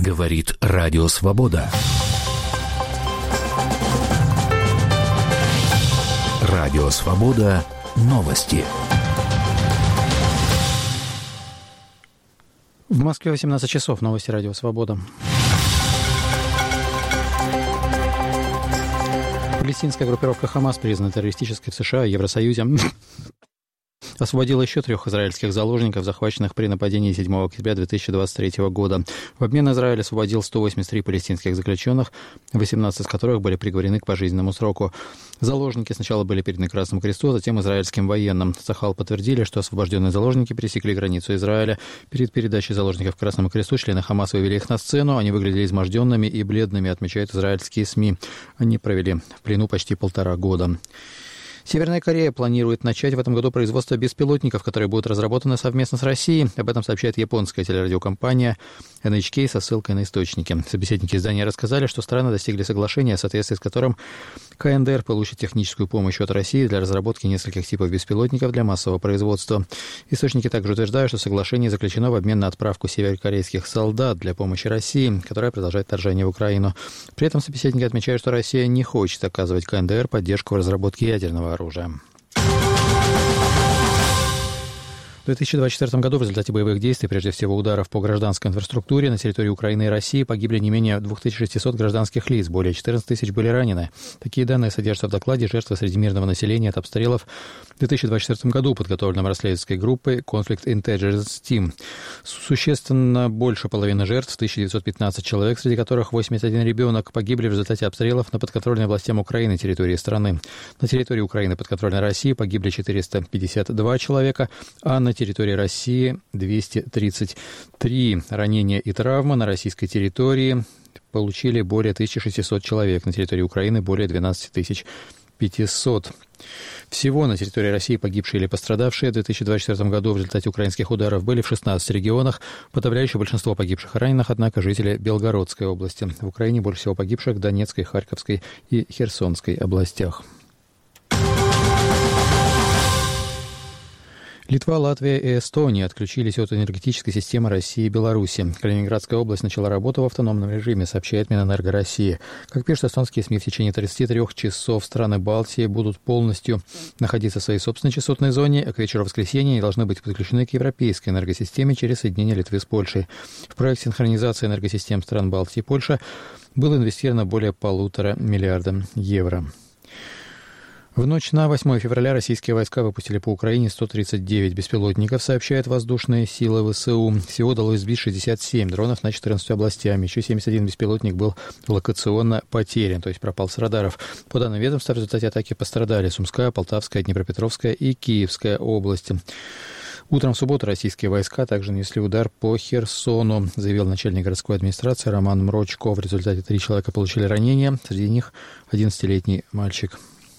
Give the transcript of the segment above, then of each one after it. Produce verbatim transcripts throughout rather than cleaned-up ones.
Говорит Радио Свобода. Радио Свобода. Новости. В Москве восемнадцать часов. Новости Радио Свобода. Палестинская группировка «Хамас», признана террористической в США и Евросоюзе, освободила еще трех израильских заложников, захваченных при нападении седьмого октября две тысячи двадцать третьего года. В обмен Израиль освободил сто восемьдесят три палестинских заключенных, восемнадцать из которых были приговорены к пожизненному сроку. Заложники сначала были переданы Красному Кресту, а затем израильским военным. Цахал подтвердили, что освобожденные заложники пересекли границу Израиля. Перед передачей заложников Красному Кресту члены Хамас вывели их на сцену. Они выглядели изможденными и бледными, отмечают израильские СМИ. Они провели в плену почти полтора года. Северная Корея планирует начать в этом году производство беспилотников, которые будут разработаны совместно с Россией. Об этом сообщает японская телерадиокомпания эн эйч кей со ссылкой на источники. Собеседники издания рассказали, что страны достигли соглашения, в соответствии с которым ка эн дэ эр получит техническую помощь от России для разработки нескольких типов беспилотников для массового производства. Источники также утверждают, что соглашение заключено в обмен на отправку северокорейских солдат для помощи России, которая продолжает вторжение в Украину. При этом собеседники отмечают, что Россия не хочет оказывать ка эн дэ эр поддержку в разработке ядерного оружия. В две тысячи двадцать четвёртом году в результате боевых действий, прежде всего ударов по гражданской инфраструктуре, на территории Украины и России погибли не менее две тысячи шестьсот гражданских лиц, более четырнадцать тысяч были ранены. Такие данные содержатся в докладе «Жертвы среди мирного населения от обстрелов» в две тысячи двадцать четвёртом году, подготовленном расследовательской группой Conflict Intelligence Team. Существенно больше половины жертв, тысяча девятьсот пятнадцать человек, среди которых восемьдесят один ребенок, погибли в результате обстрелов на подконтрольной властям Украины территории страны. На территории Украины подконтрольной России погибли четыреста пятьдесят два человека, а на территории России двести тридцать три. Ранения и травмы на российской территории получили более тысяча шестьсот человек, на территории Украины более двенадцать тысяч пятьсот. Всего на территории России погибшие или пострадавшие в две тысячи двадцать четвёртом году в результате украинских ударов были в шестнадцати регионах. Подавляющее большинство погибших и раненых, однако, жители Белгородской области. В Украине больше всего погибших в Донецкой, Харьковской и Херсонской областях. Литва, Латвия и Эстония отключились от энергетической системы России и Беларуси. Калининградская область начала работу в автономном режиме, сообщает Минэнерго России. Как пишут эстонские СМИ, в течение тридцати трёх часов страны Балтии будут полностью находиться в своей собственной частотной зоне, а к вечеру воскресенья они должны быть подключены к европейской энергосистеме через соединение Литвы с Польшей. В проект синхронизации энергосистем стран Балтии и Польши было инвестировано более полутора миллиарда евро. В ночь на восьмое февраля российские войска выпустили по Украине сто тридцать девять беспилотников, сообщают воздушные силы ВСУ. Всего удалось сбить шестьдесят семь дронов над четырнадцатью областями. Еще семьдесят один беспилотник был локационно потерян, то есть пропал с радаров. По данным ведомства, в результате атаки пострадали Сумская, Полтавская, Днепропетровская и Киевская области. Утром в субботу российские войска также нанесли удар по Херсону, заявил начальник городской администрации Роман Мрочко. В результате три человека получили ранения, среди них одиннадцатилетний мальчик.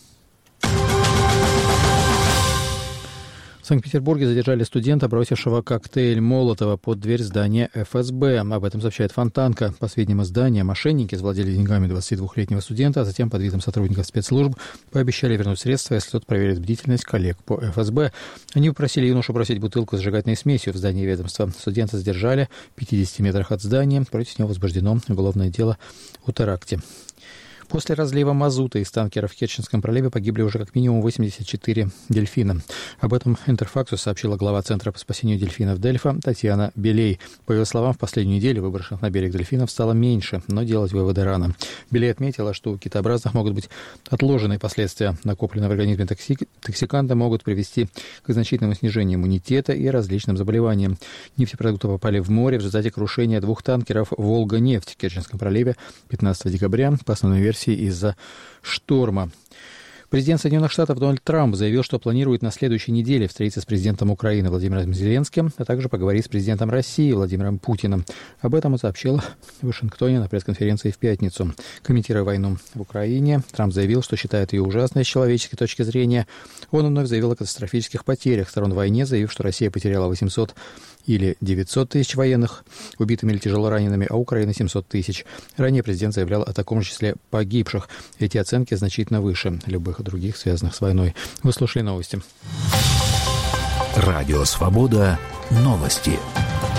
В Санкт-Петербурге задержали студента, бросившего коктейль Молотова под дверь здания эф эс бэ. Об этом сообщает Фонтанка. По сведениям издания, мошенники завладели деньгами двадцатидвухлетнего студента, а затем под видом сотрудников спецслужб пообещали вернуть средства, если тот проверит бдительность коллег по эф эс бэ. Они попросили юношу бросить бутылку с зажигательной смесью в здании ведомства. Студента задержали в пятидесяти метрах от здания. Против него возбуждено уголовное дело о теракте. После разлива мазута из танкеров в Керченском проливе погибли уже как минимум восемьдесят четыре дельфина. Об этом Интерфаксу сообщила глава Центра по спасению дельфинов Дельфа Татьяна Белей. По ее словам, в последнюю неделю выброшенных на берег дельфинов стало меньше, но делать выводы рано. Белей отметила, что у китообразных могут быть отложенные последствия. Накопленные в организме токсик... токсиканты могут привести к значительному снижению иммунитета и различным заболеваниям. Нефтепродукты попали в море в результате крушения двух танкеров «Волга-нефть» в Керченском проливе пятнадцатого декабря, по основной версии из-за шторма. Президент Соединенных Штатов Дональд Трамп заявил, что планирует на следующей неделе встретиться с президентом Украины Владимиром Зеленским, а также поговорить с президентом России Владимиром Путиным. Об этом он сообщил в Вашингтоне на пресс-конференции в пятницу. Комментируя войну в Украине, Трамп заявил, что считает ее ужасной с человеческой точки зрения. Он вновь заявил о катастрофических потерях сторон в войне, заявив, что Россия потеряла восемьсот или девятьсот тысяч военных, убитыми или тяжело ранеными, а Украина семьсот тысяч. Ранее президент заявлял о таком же числе погибших. Эти оценки значительно выше любых других, связанных с войной. Вы слушали новости. Радио «Свобода». Новости.